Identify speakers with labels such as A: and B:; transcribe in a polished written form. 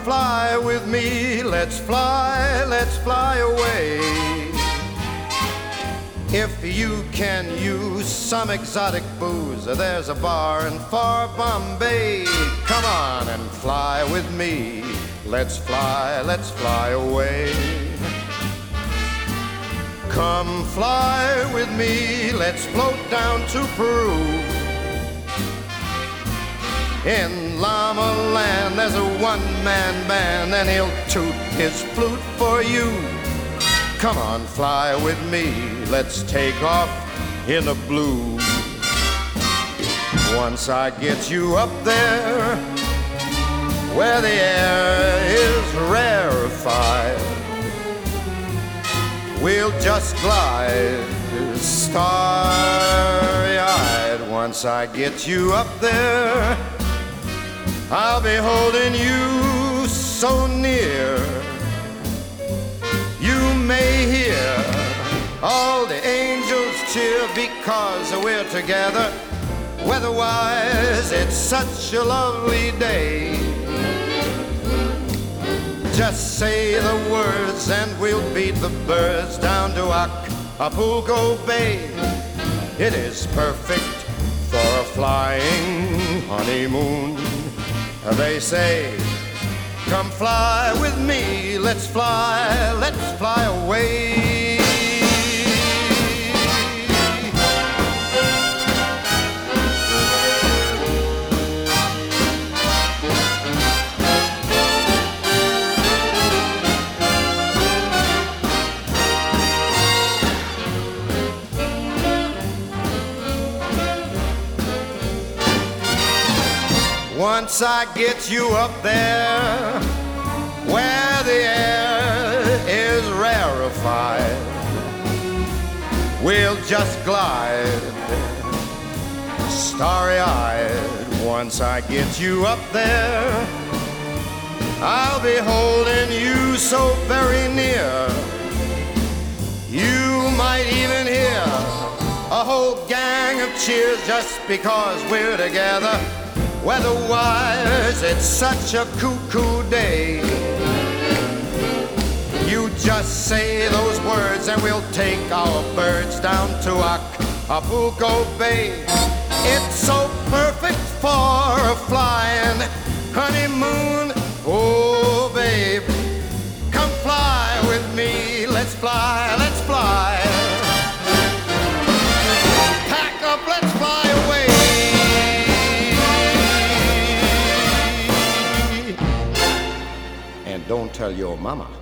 A: fly with me, let's fly away. If you can use some exotic booze, there's a bar in far Bombay. Come on and fly with me, let's fly away. Come fly with me, let's float down to Peru. In Llama Land there's a one-man band, and he'll toot his flute for you. Come on, fly with me, let's take off in the blue. Once I get you up there, where the air is rarefied, we'll just glide starry-eyed. Once I get you up there, I'll be holding you so near. You may hear all the angels cheer because we're together. Weather-wise, it's such a lovely day. Just say the words and we'll beat the birds down to Acapulco Bay. It is perfect for a flying honeymoon. They say, come fly with me, let's fly away. Once I get you up there, where the air is rarefied, we'll just glide starry-eyed. Once I get you up there, I'll be holding you so very near. You might even hear a whole gang of cheers just because we're together. Weather-wise, it's such a cuckoo day. You just say those words and we'll take our birds down to Acapulco Bay. It's so perfect for a flying honeymoon. Oh, babe, come fly with me, let's fly. Pack up, let's fly away. And don't tell your mama.